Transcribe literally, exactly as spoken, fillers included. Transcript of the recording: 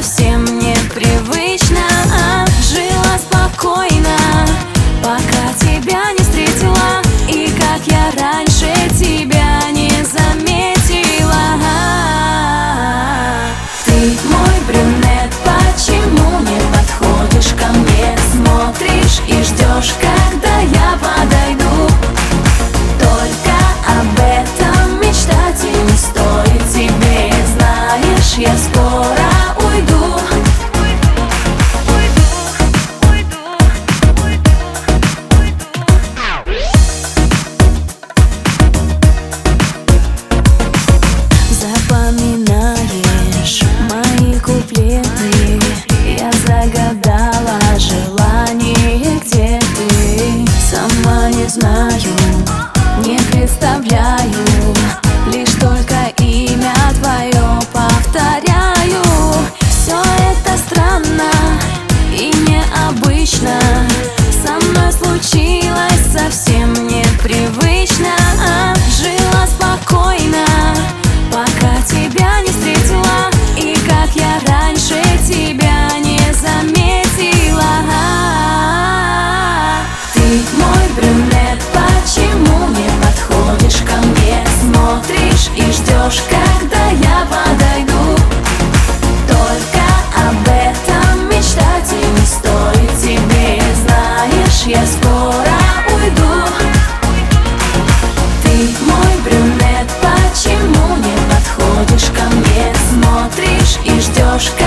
совсем непривычно. Жила спокойно, пока тебя не встретила, и как я раньше тебя не заметила. Ты мой брюнет, почему не подходишь ко мне? Смотришь и ждешь, когда я подойду. Только об этом мечтать и не стоит тебе. Знаешь, я скоро уйду. Запоминаешь мои куплеты, я загадала желание, где ты. Сама не знаю, не представляю, лишь только имя твое повторяю. Все это странно и необычно, со мной случилось совсем непривычно. Жила спокойно, пока тебя не встретила, и как я раньше тебя не заметила. Ты мой брюнет, почему не подходишь ко мне? Смотришь и ждешь, когда я подойду. Только об этом мечтать и не стоит тебе. Знаешь, я скоро уйду. Ты мой брюнет, почему не подходишь ко мне? Смотришь и ждешь,